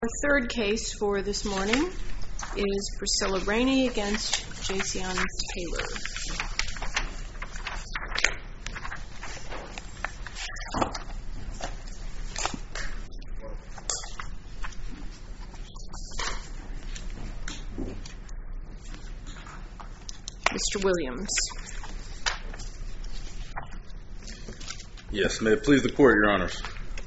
Our third case for this morning is Priscilla Rainey against Jayceon Taylor. Mr. Williams. Yes, may it please the court, Your Honors.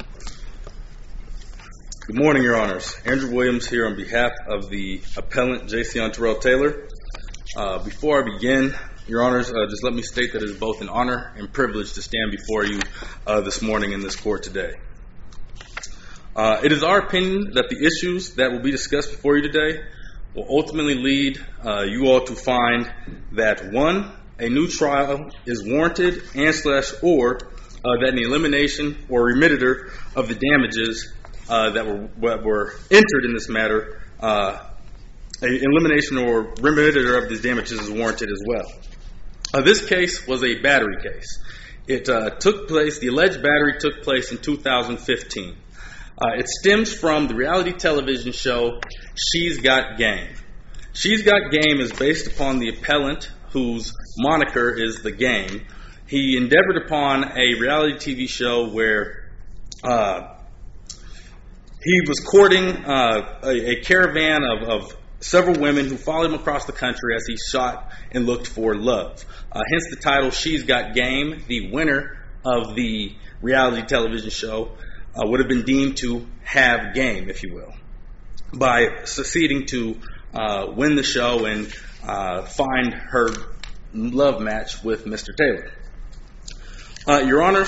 Good morning, Your Honors. Andrew Williams here on behalf of the appellant, Jayceon Terrell Taylor. Before I begin, Your Honors, just let me state that it is both an honor and privilege to stand before you this morning in this court today. It is our opinion that the issues that will be discussed before you today will ultimately lead you all to find that, one, a new trial is warranted and/or that an elimination or remitter of the damages that were entered in this matter, an elimination or remitter of these damages is warranted as well. This case was a battery case. It took place, the alleged battery took place in 2015. It stems from the reality television show She's Got Game. She's Got Game is based upon the appellant whose moniker is The Game. He endeavored upon a reality TV show where he was courting a caravan of several women who followed him across the country as he shot and looked for love. Hence the title, She's Got Game. The winner of the reality television show would have been deemed to have game, if you will, by succeeding to win the show and find her love match with Mr. Taylor. Your Honors,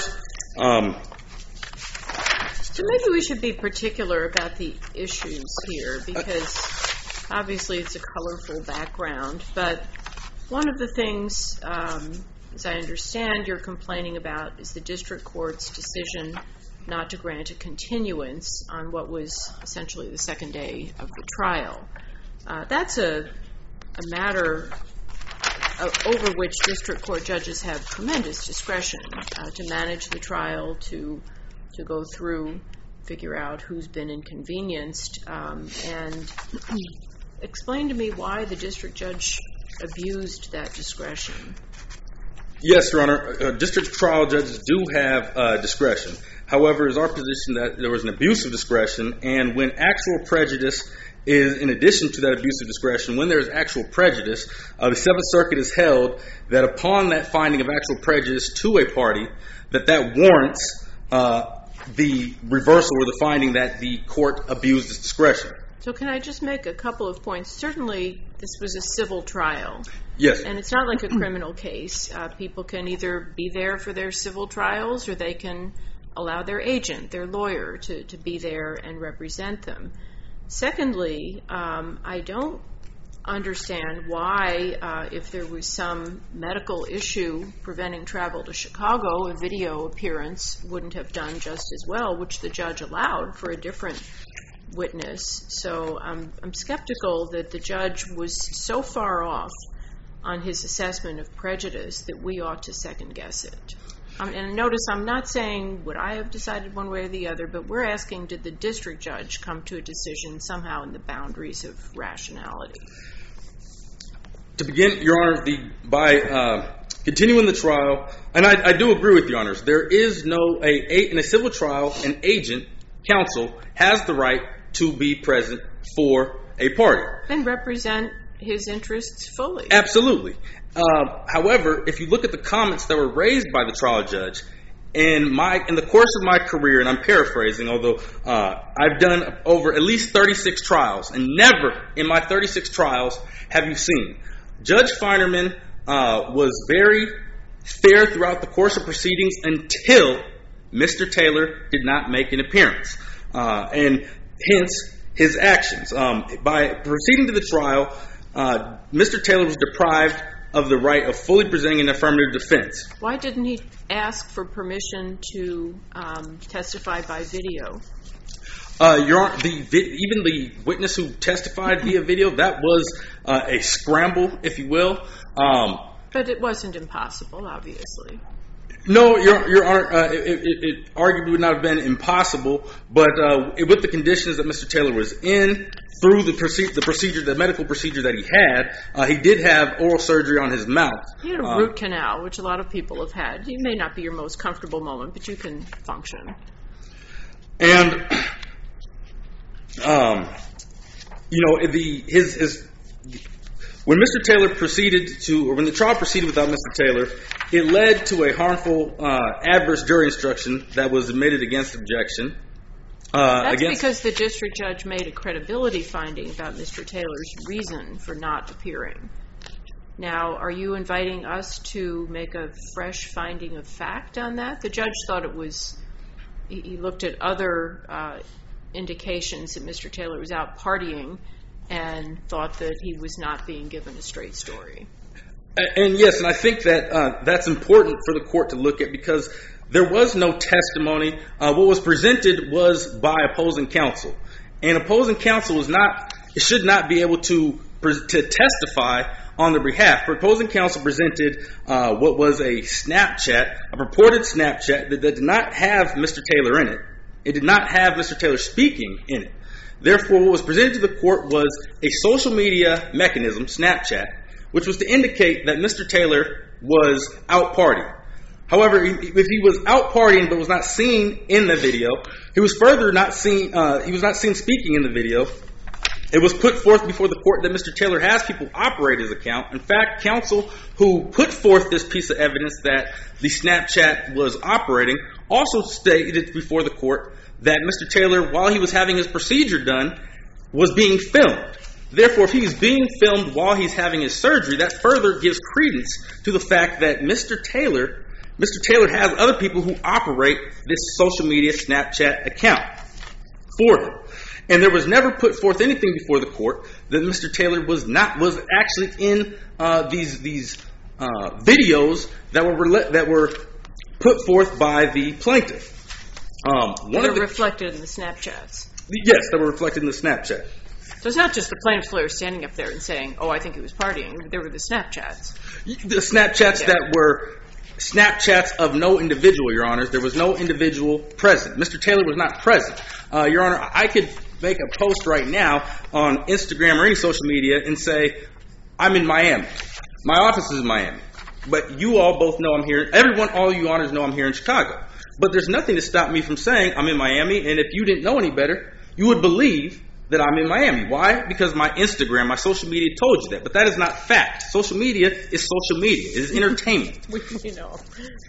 So maybe we should be particular about the issues here, because obviously it's a colorful background, but one of the things, as I understand, you're complaining about is the district court's decision not to grant a continuance on what was essentially the second day of the trial. That's a matter over which district court judges have tremendous discretion to manage the trial, to go through, figure out who's been inconvenienced, and explain to me why the district judge abused that discretion. Yes, Your Honor. District trial judges do have discretion. However, it's our position that there was an abuse of discretion, and when actual prejudice is in addition to that abuse of discretion, when there is actual prejudice, the Seventh Circuit has held that upon that finding of actual prejudice to a party, that warrants the reversal or the finding that the court abused its discretion. So can I just make a couple of points? Certainly, this was a civil trial. Yes. And it's not like a criminal case. People can either be there for their civil trials, or they can allow their agent, their lawyer, to be there and represent them. Secondly, I don't understand why, if there was some medical issue preventing travel to Chicago, a video appearance wouldn't have done just as well, which the judge allowed for a different witness. So I'm skeptical that the judge was so far off on his assessment of prejudice that we ought to second guess it. And notice, I'm not saying would I have decided one way or the other, but we're asking, did the district judge come to a decision somehow in the boundaries of rationality? To begin, Your Honor, by continuing the trial, and I do agree with Your Honors, there is no, in a civil trial, an agent, counsel, has the right to be present for a party. And represent his interests fully. Absolutely. However, if you look at the comments that were raised by the trial judge, in the course of my career, and I'm paraphrasing, although I've done over at least 36 trials, and never in my 36 trials have you seen. Judge Feinerman was very fair throughout the course of proceedings until Mr. Taylor did not make an appearance. And hence, his actions. By proceeding to the trial, Mr. Taylor was deprived of the right of fully presenting an affirmative defense. Why didn't he ask for permission to testify by video? Your Honor, even the witness who testified via video, that was a scramble, if you will. But it wasn't impossible, obviously. No, Your Honor, it arguably would not have been impossible, but with the conditions that Mr. Taylor was in, through the medical procedure that he had, he did have oral surgery on his mouth. He had a root canal, which a lot of people have had. It may not be your most comfortable moment, but you can function. And, when Mr. Taylor when the trial proceeded without Mr. Taylor, it led to a harmful adverse jury instruction that was admitted against objection. That's because the district judge made a credibility finding about Mr. Taylor's reason for not appearing. Now, are you inviting us to make a fresh finding of fact on that? The judge thought he looked at other indications that Mr. Taylor was out partying and thought that he was not being given a straight story. And yes, and I think that that's important for the court to look at, because there was no testimony. What was presented was by opposing counsel, and opposing counsel should not be able to testify on their behalf. Opposing counsel presented what was a purported Snapchat that did not have Mr. Taylor in it. It did not have Mr. Taylor speaking in it. Therefore, what was presented to the court was a social media mechanism, Snapchat, which was to indicate that Mr. Taylor was out partying. However, if he was out partying but was not seen in the video, he was not seen speaking in the video. It was put forth before the court that Mr. Taylor has people operate his account. In fact, counsel who put forth this piece of evidence that the Snapchat was operating also stated before the court that Mr. Taylor, while he was having his procedure done, was being filmed. Therefore, if he's being filmed while he's having his surgery, that further gives credence to the fact that Mr. Taylor has other people who operate this social media Snapchat account for him. And there was never put forth anything before the court that Mr. Taylor was actually in these videos that were put forth by the plaintiff. They were reflected in the Snapchats. Yes, they were reflected in the Snapchat. So it's not just the plaintiff's lawyer standing up there and saying, "Oh, I think he was partying." There were the Snapchats. The Snapchats that were Snapchats of no individual, Your Honors. There was no individual present. Mr. Taylor was not present. Your Honor, I could make a post right now on Instagram or any social media and say, "I'm in Miami. My office is in Miami." But you all both know I'm here. All you Honors know I'm here in Chicago. But there's nothing to stop me from saying I'm in Miami, and if you didn't know any better, you would believe that I'm in Miami. Why? Because my Instagram, my social media told you that. But that is not fact. Social media is social media. It is entertainment. We know.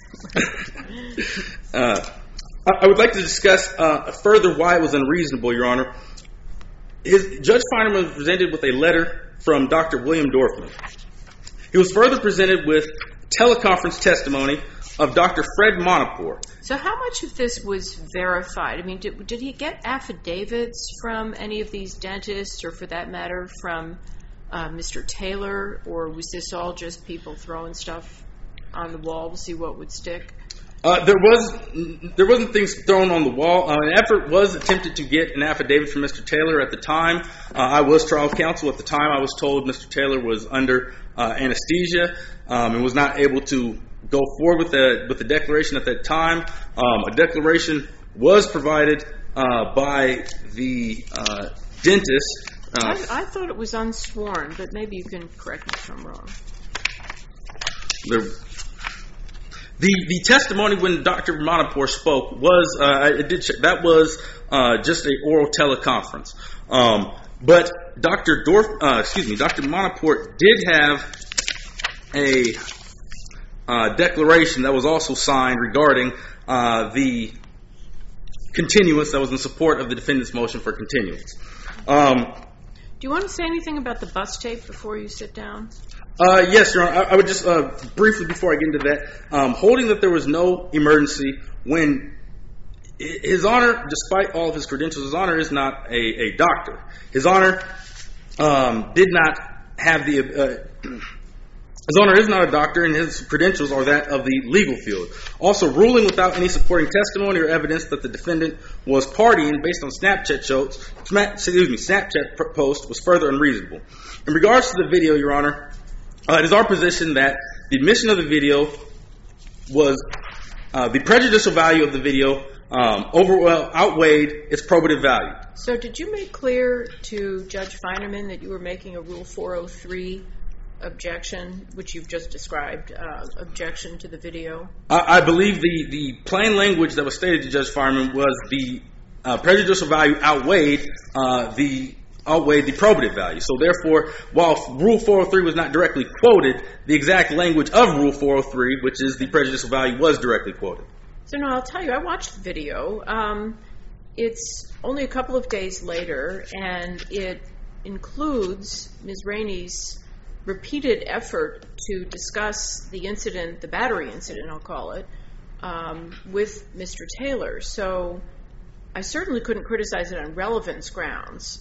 I would like to discuss further why it was unreasonable, Your Honor. Judge Feinerman was presented with a letter from Dr. William Dorfman. He was further presented with teleconference testimony of Dr. Fred Monopore. So how much of this was verified? I mean, did he get affidavits from any of these dentists, or for that matter, from Mr. Taylor, or was this all just people throwing stuff on the wall to see what would stick? There wasn't things thrown on the wall. An effort was attempted to get an affidavit from Mr. Taylor at the time. I was trial counsel at the time. I was told Mr. Taylor was under anesthesia and was not able to go forward with the declaration at that time. A declaration was provided by the dentist. I thought it was unsworn, but maybe you can correct me if I'm wrong. The testimony when Dr. Monopore spoke was just an oral teleconference. But Dr. Monopore did have a declaration that was also signed regarding the continuance that was in support of the defendant's motion for continuance. Do you want to say anything about the bus tape before you sit down? Yes, Your Honor. I would just briefly, before I get into that, holding that there was no emergency when His Honor, despite all of his credentials, His Honor is not a doctor. His Honor did not have His Honor is not a doctor, and his credentials are that of the legal field. Also, ruling without any supporting testimony or evidence that the defendant was partying based on Snapchat post was further unreasonable. In regards to the video, Your Honor, it is our position that the admission of the video was the prejudicial value of the video outweighed its probative value. So did you make clear to Judge Feinerman that you were making a Rule 403 objection, which you've just described, objection to the video? I believe the plain language that was stated to Judge Feinerman was the prejudicial value outweighed the probative value. So therefore, while Rule 403 was not directly quoted, the exact language of Rule 403, which is the prejudicial value, was directly quoted. So no, I'll tell you, I watched the video. It's only a couple of days later, and it includes Ms. Rainey's repeated effort to discuss the incident, the battery incident, I'll call it, with Mr. Taylor. So I certainly couldn't criticize it on relevance grounds.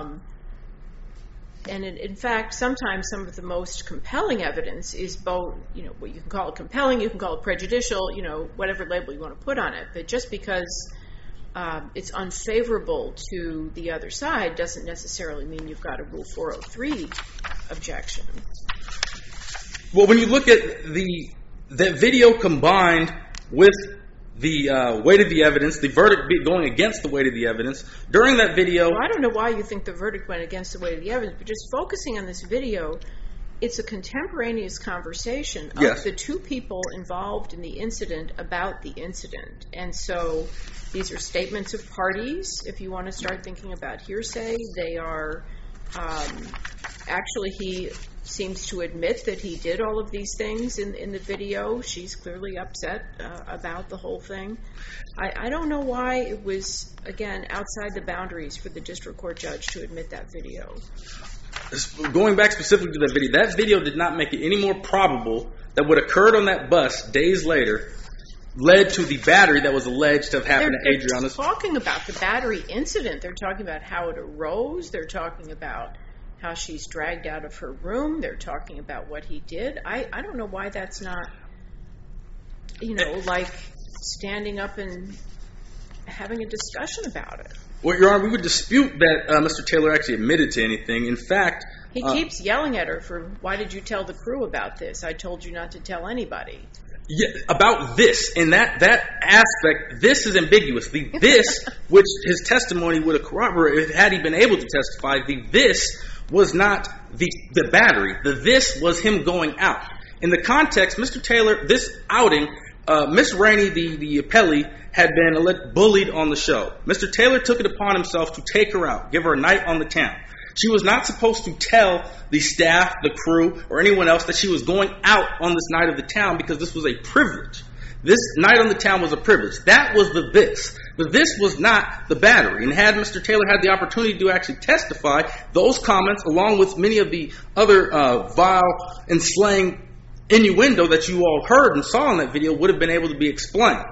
And in fact, sometimes some of the most compelling evidence is both, what you can call it compelling, you can call it prejudicial, whatever label you want to put on it. But just because it's unfavorable to the other side doesn't necessarily mean you've got a Rule 403 objection. Well, when you look at that video combined with the weight of the evidence, the verdict going against the weight of the evidence, during that video... Well, I don't know why you think the verdict went against the weight of the evidence, but just focusing on this video, it's a contemporaneous conversation of the two people involved in the incident about the incident. And so these are statements of parties. If you want to start thinking about hearsay, they are... actually, he seems to admit that he did all of these things in the video. She's clearly upset about the whole thing. I don't know why it was, again, outside the boundaries for the district court judge to admit that video. Going back specifically to that video did not make it any more probable that what occurred on that bus days later led to the battery that was alleged to have happened to Adriana's... They're talking about the battery incident. They're talking about how it arose. They're talking about how she's dragged out of her room. They're talking about what he did. I don't know why that's not, like standing up and having a discussion about it. Well, Your Honor, we would dispute that Mr. Taylor actually admitted to anything. In fact... He keeps yelling at her for, why did you tell the crew about this? I told you not to tell anybody. Yeah, about this. In that aspect, this is ambiguous. The this, which his testimony would have corroborated had he been able to testify, the this was not the battery. The this was him going out. In the context, Mr. Taylor, this outing, Miss Rainey, the appellee, had been bullied on the show. Mr. Taylor took it upon himself to take her out, give her a night on the town. She was not supposed to tell the staff, the crew, or anyone else that she was going out on this night of the town because this was a privilege. This night on the town was a privilege. That was the this. The this was not the battery. And had Mr. Taylor had the opportunity to actually testify, those comments, along with many of the other vile and slang innuendo that you all heard and saw in that video, would have been able to be explained.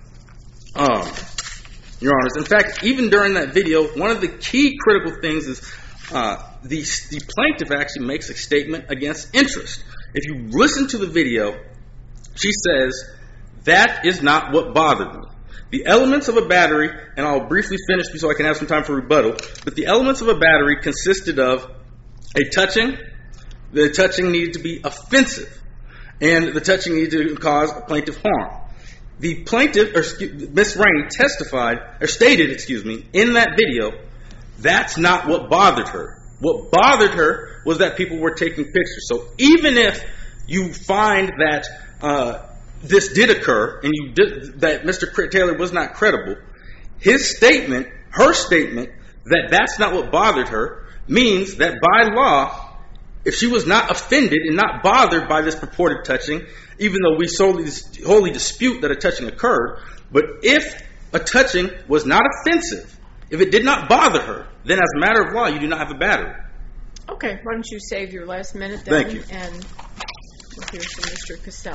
Your Honors, in fact, even during that video, one of the key critical things is the plaintiff actually makes a statement against interest. If you listen to the video, she says, that is not what bothered me. The elements of a battery, and I'll briefly finish so I can have some time for rebuttal, but the elements of a battery consisted of a touching. The touching needed to be offensive, and the touching needed to cause a plaintiff harm. The plaintiff, Miss Rainey, stated in that video, that's not what bothered her. What bothered her was that people were taking pictures. So even if you find that this did occur and that Mr. Taylor was not credible, her statement that that's not what bothered her means that by law, if she was not offended and not bothered by this purported touching, even though we wholly dispute that a touching occurred, but if a touching was not offensive, if it did not bother her, then as a matter of law, you do not have a battery. Okay, why don't you save your last minute then? Thank you. And we'll hear from Mr. Cassell.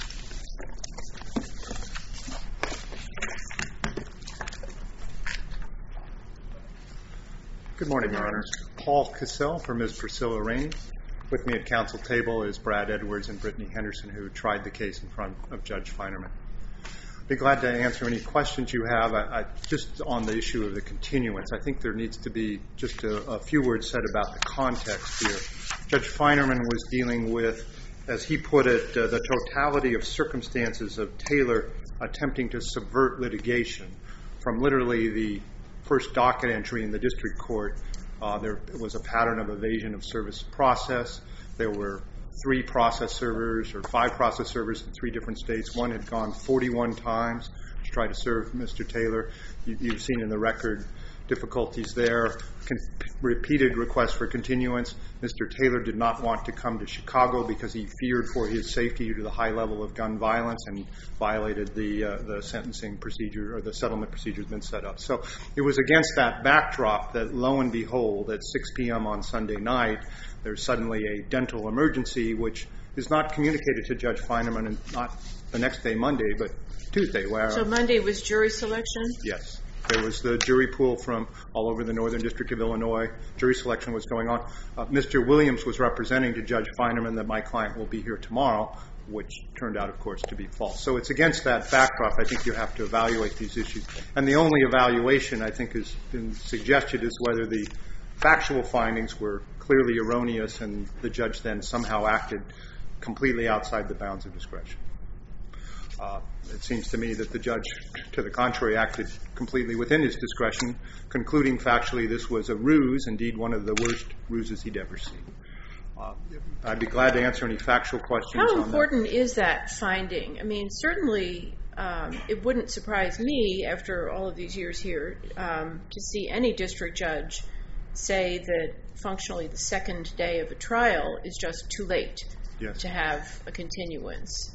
Good morning, Your Honors. Paul Cassell for Ms. Priscilla Rainey. With me at council table is Brad Edwards and Brittany Henderson, who tried the case in front of Judge Feinerman. I'd be glad to answer any questions you have. Just on the issue of the continuance, I think there needs to be just a few words said about the context here. Judge Feinerman was dealing with, as he put it, the totality of circumstances of Taylor attempting to subvert litigation. From literally the first docket entry in the district court, there was a pattern of evasion of service process. There were 3 process servers or 5 process servers in 3 different states. One had gone 41 times to try to serve Mr. Taylor. You've seen in the record difficulties there, repeated requests for continuance. Mr. Taylor did not want to come to Chicago because he feared for his safety due to the high level of gun violence and violated the sentencing procedure or the settlement procedure that's been set up. So it was against that backdrop that, lo and behold, at 6 p.m. on Sunday night, there's suddenly a dental emergency, which is not communicated to Judge Feinerman, and not the next day, Monday, but Tuesday. So Monday was jury selection? Yes. There was the jury pool from all over the Northern District of Illinois. Jury selection was going on. Mr. Williams was representing to Judge Feinerman that my client will be here tomorrow, which turned out, of course, to be false. So it's against that backdrop I think you have to evaluate these issues. And the only evaluation I think has been suggested is whether the factual findings were clearly erroneous and the judge then somehow acted completely outside the bounds of discretion. It seems to me that the judge, to the contrary, acted completely within his discretion, concluding factually this was a ruse, indeed one of the worst ruses he'd ever seen. I'd be glad to answer any factual questions on that. How important is that finding? I mean, certainly it wouldn't surprise me, after all of these years here, to see any district judge say that functionally the second day of a trial is just too late to have a continuance.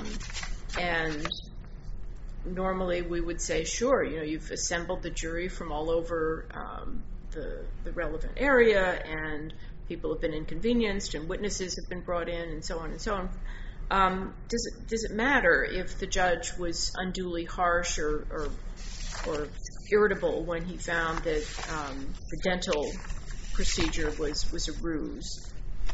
And normally we would say, sure, you've assembled the jury from all over the relevant area, and people have been inconvenienced, and witnesses have been brought in, and so on and so on. Does it matter if the judge was unduly harsh or irritable when he found that the dental procedure was a ruse?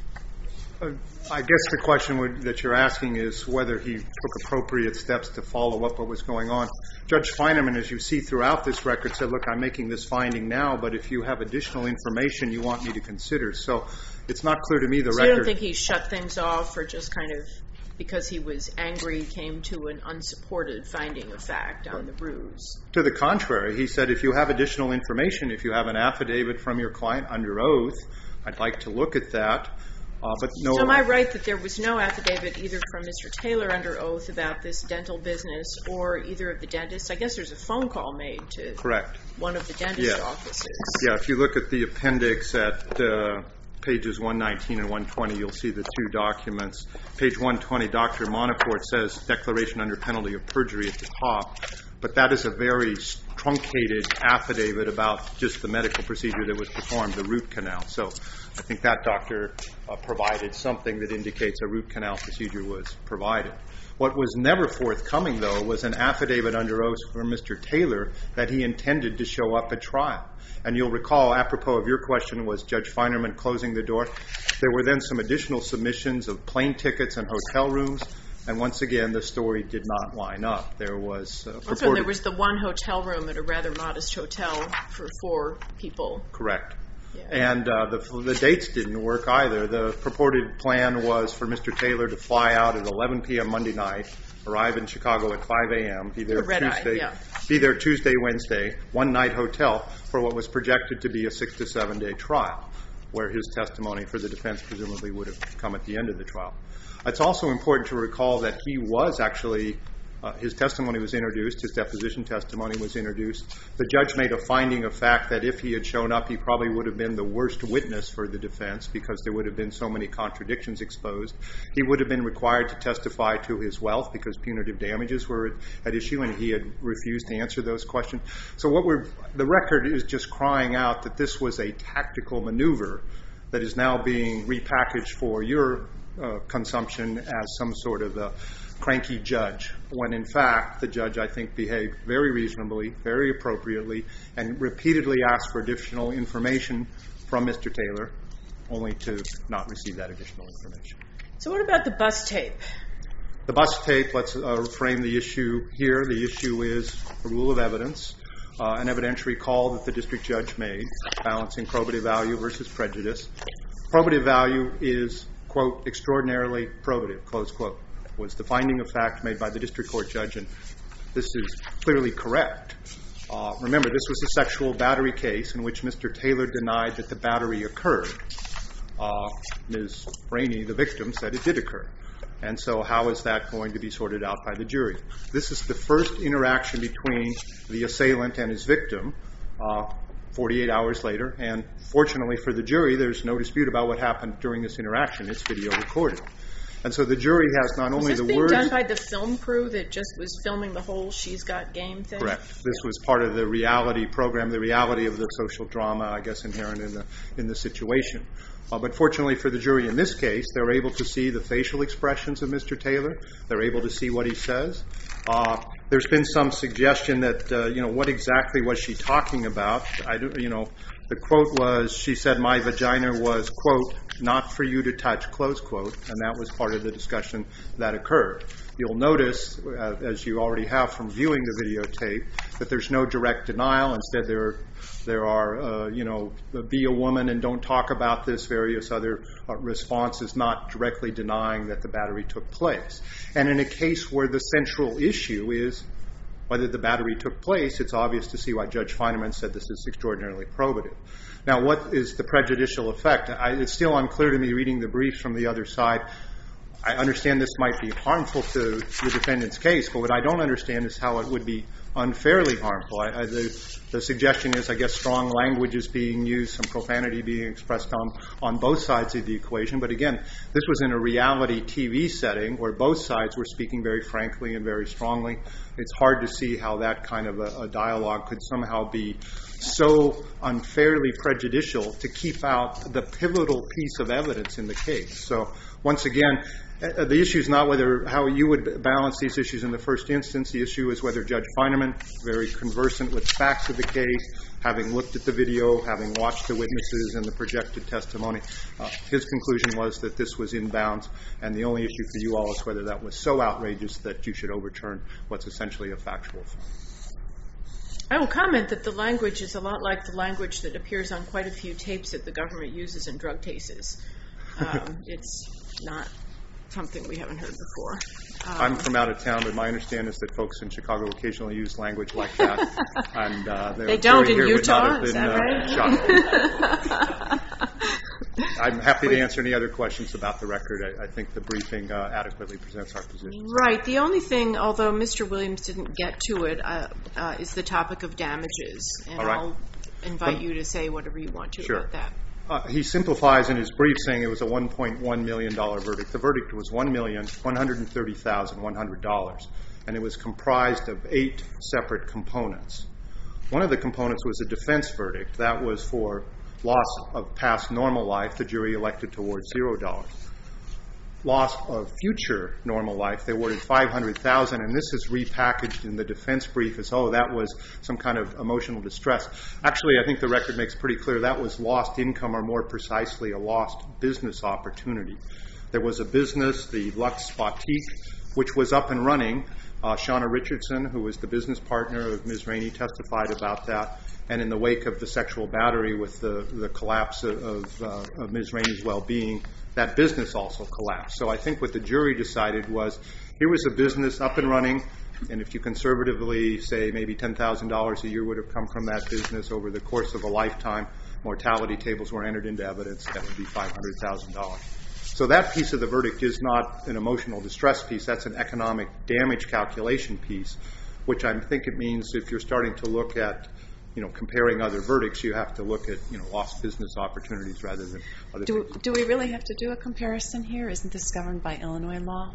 I guess the question that you're asking is whether he took appropriate steps to follow up what was going on. Judge Feinerman, as you see throughout this record, said, look, I'm making this finding now, but if you have additional information you want me to consider. So it's not clear to me the record... So you don't think he shut things off, or just kind of, because he was angry, came to an unsupported finding of fact on the ruse? To the contrary, he said, if you have additional information, if you have an affidavit from your client under oath, I'd like to look at that. But no. So am I right that there was no affidavit either from Mr. Taylor under oath about this dental business or either of the dentists? I guess there's a phone call made to one of the dentist offices. Yeah, if you look at the appendix at pages 119 and 120, you'll see the 2 documents. Page 120, Dr. Monoport says declaration under penalty of perjury at the top, but that is a very truncated affidavit about just the medical procedure that was performed, the root canal. So I think that doctor provided something that indicates a root canal procedure was provided. What was never forthcoming, though, was an affidavit under oath from Mr. Taylor that he intended to show up at trial. And you'll recall, apropos of your question, was Judge Feinerman closing the door. There were then some additional submissions of plane tickets and hotel rooms. And once again, the story did not line up. There was also, there was the one hotel room at a rather modest hotel for 4 people. Correct. Yeah. And the dates didn't work either. The purported plan was for Mr. Taylor to fly out at 11 p.m. Monday night, arrive in Chicago at 5 a.m., be there Tuesday, Wednesday, one-night hotel for what was projected to be a 6 to 7 day trial, where his testimony for the defense presumably would have come at the end of the trial. It's also important to recall that he was actually, his testimony was introduced, his deposition testimony was introduced. The judge made a finding of fact that if he had shown up, he probably would have been the worst witness for the defense because there would have been so many contradictions exposed. He would have been required to testify to his wealth because punitive damages were at issue, and he had refused to answer those questions. So the record is just crying out that this was a tactical maneuver that is now being repackaged for your consumption as some sort of a cranky judge, when in fact the judge, I think, behaved very reasonably, very appropriately, and repeatedly asked for additional information from Mr. Taylor, only to not receive that additional information. So what about the bus tape? The bus tape, let's frame the issue here. The issue is a rule of evidence, an evidentiary call that the district judge made, balancing probative value versus prejudice. Probative value is, quote, extraordinarily probative, close quote, was the finding of fact made by the district court judge. And this is clearly correct. Remember, this was a sexual battery case in which Mr. Taylor denied that the battery occurred. Ms. Rainey, the victim, said it did occur. And so how is that going to be sorted out by the jury? This is the first interaction between the assailant and his victim 48 hours later. And fortunately for the jury, there's no dispute about what happened during this interaction. It's video recorded. And so the jury has not only the words... Was this being done by the film crew that just was filming the whole She's Got Game thing? Correct. This was part of the reality program, the reality of the social drama, I guess, inherent in the situation. But fortunately for the jury in this case, they're able to see the facial expressions of Mr. Taylor. They're able to see what he says. There's been some suggestion that, what exactly was she talking about? The quote was, she said, "My vagina was, quote, not for you to touch," close quote, and that was part of the discussion that occurred. You'll notice, as you already have from viewing the videotape, that there's no direct denial. Instead, there are, be a woman and don't talk about this, various other responses not directly denying that the battery took place. And in a case where the central issue is whether the battery took place, it's obvious to see why Judge Feinerman said this is extraordinarily probative. Now, what is the prejudicial effect? It's still unclear to me reading the briefs from the other side. I understand this might be harmful to the defendant's case, but what I don't understand is how it would be unfairly harmful. The suggestion is, I guess, strong language is being used, some profanity being expressed on both sides of the equation. But again, this was in a reality TV setting where both sides were speaking very frankly and very strongly. It's hard to see how that kind of a dialogue could somehow be so unfairly prejudicial to keep out the pivotal piece of evidence in the case. So once again, the issue is not how you would balance these issues in the first instance. The issue is whether Judge Feinerman, very conversant with facts of the case, having looked at the video, having watched the witnesses and the projected testimony, his conclusion was that this was in bounds, and the only issue for you all is whether that was so outrageous that you should overturn what's essentially a factual fact. I will comment that the language is a lot like the language that appears on quite a few tapes that the government uses in drug cases. It's not something we haven't heard before. I'm from out of town, but my understanding is that folks in Chicago occasionally use language like that. And they don't in Utah? Is that right? I'm happy to answer any other questions about the record. I think the briefing adequately presents our position. Right. The only thing, although Mr. Williams didn't get to it, is the topic of damages. And right. I'll invite you to say whatever you want to about that. He simplifies in his brief saying it was a $1.1 million verdict. The verdict was $1,130,100, and it was comprised of 8 separate components. One of the components was a defense verdict. That was for loss of past normal life. The jury elected towards $0. Loss of future normal life, they awarded $500,000, and this is repackaged in the defense brief as, that was some kind of emotional distress. Actually, I think the record makes pretty clear that was lost income, or more precisely, a lost business opportunity. There was a business, the Lux Boutique, which was up and running. Shauna Richardson, who was the business partner of Ms. Rainey, testified about that. And in the wake of the sexual battery with the collapse of Ms. Rainey's well-being, that business also collapsed. So I think what the jury decided was, here was a business up and running, and if you conservatively say maybe $10,000 a year would have come from that business over the course of a lifetime, mortality tables were entered into evidence, that would be $500,000. So that piece of the verdict is not an emotional distress piece, that's an economic damage calculation piece, which I think it means if you're starting to look at comparing other verdicts, you have to look at lost business opportunities rather than other things. Do we really have to do a comparison here? Isn't this governed by Illinois law?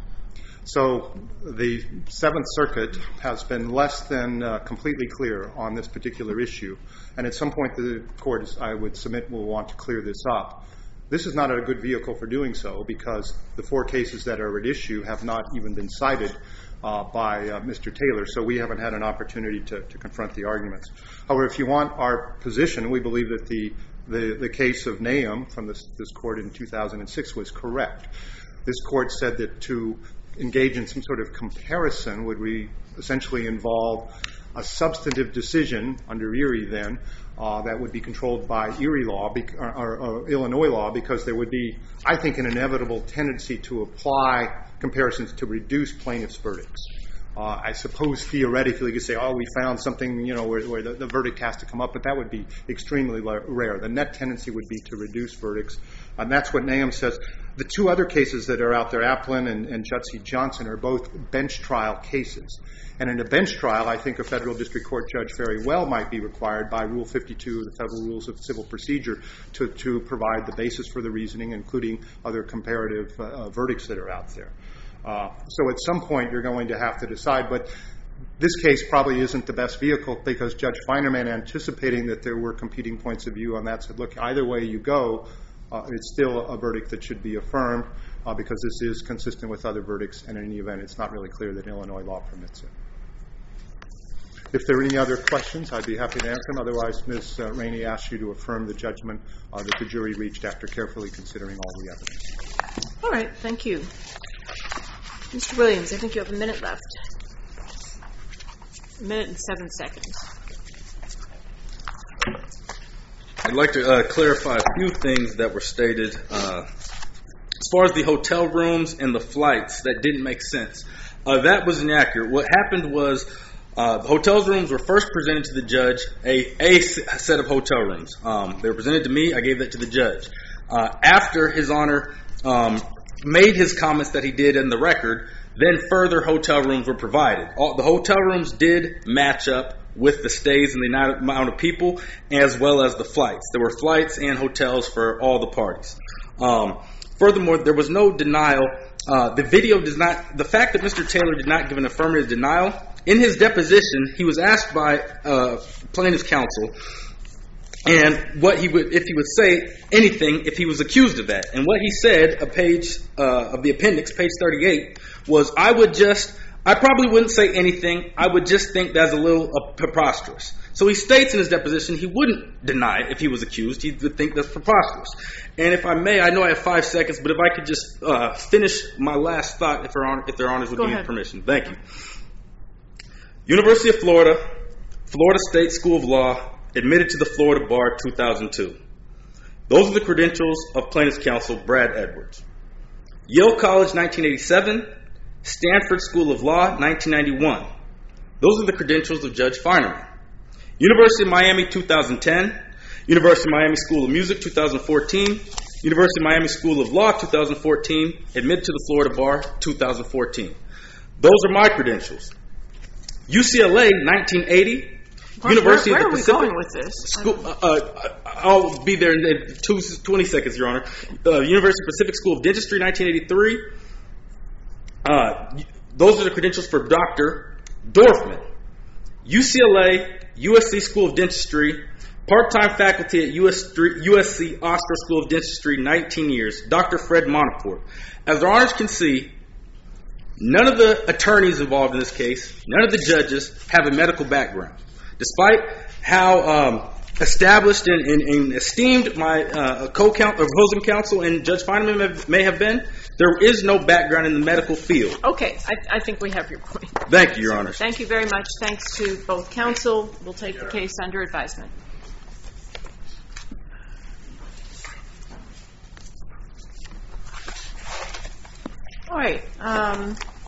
So the Seventh Circuit has been less than completely clear on this particular issue, and at some point the court, I would submit, will want to clear this up. This is not a good vehicle for doing so, because the 4 cases that are at issue have not even been cited by Mr. Taylor, so we haven't had an opportunity to confront the arguments. However, if you want our position, we believe that the case of Nahum from this court in 2006 was correct. This court said that to engage in some sort of comparison would essentially involve a substantive decision under Erie then that would be controlled by Erie law or Illinois law, because there would be, I think, an inevitable tendency to apply comparisons to reduce plaintiffs' verdicts. I suppose theoretically you could say, oh, we found something, where the verdict has to come up, but that would be extremely rare. The net tendency would be to reduce verdicts, and that's what Nahum says. The two other cases that are out there, Applin and Jutsi Johnson, are both bench trial cases. And in a bench trial, I think a federal district court judge very well might be required by Rule 52 of the Federal Rules of Civil Procedure to provide the basis for the reasoning, including other comparative verdicts that are out there. So at some point you're going to have to decide, but this case probably isn't the best vehicle because Judge Feinerman, anticipating that there were competing points of view on that, said, look, either way you go, it's still a verdict that should be affirmed because this is consistent with other verdicts, and in any event, it's not really clear that Illinois law permits it. If there are any other questions, I'd be happy to answer them. Otherwise, Ms. Rainey asks you to affirm the judgment that the jury reached after carefully considering all the evidence. All right, thank you. Mr. Williams, I think you have a minute left. A minute and 7 seconds. I'd like to clarify a few things that were stated. As far as the hotel rooms and the flights, that didn't make sense. That was inaccurate. What happened was the hotel rooms were first presented to the judge, a set of hotel rooms. They were presented to me. I gave that to the judge. After His Honor made his comments that he did in the record, then further hotel rooms were provided. The hotel rooms did match up with the stays and the amount of people, as well as the flights. There were flights and hotels for all the parties. Furthermore, there was no denial. The video does not. The fact that Mr. Taylor did not give an affirmative denial in his deposition, he was asked by plaintiff's counsel, and what he would, if he would say anything, if he was accused of that. And what he said, a page of the appendix, page 38, was, I probably wouldn't say anything. I would just think that's a little preposterous. So he states in his deposition he wouldn't deny it if he was accused. He would think that's preposterous. And if I may, I know I have 5 seconds, but if I could just finish my last thought, if their honors would give me permission. Thank you. University of Florida, Florida State School of Law, admitted to the Florida Bar 2002. Those are the credentials of plaintiff's counsel Brad Edwards. Yale College 1987, Stanford School of Law 1991. Those are the credentials of Judge Feinerman. University of Miami 2010, University of Miami School of Music 2014, University of Miami School of Law 2014, admitted to the Florida Bar 2014. Those are my credentials. UCLA 1980. University where of the are Pacific. we going with this? School, I'll be there in 20 seconds, Your Honor. University of Pacific School of Dentistry 1983. Those are the credentials for Dr. Dorfman. UCLA, USC School of Dentistry, part-time faculty at USC Oscar School of Dentistry, 19 years, Dr. Fred Monoport. As the honors can see, none of the attorneys involved in this case, none of the judges have a medical background. Despite how established and esteemed my opposing counsel and Judge Feinerman may have been, there is no background in the medical field. Okay, I think we have your point. Thank you, Your Honor. Thank you very much. Thanks to both counsel. We'll take the case under advisement. All right.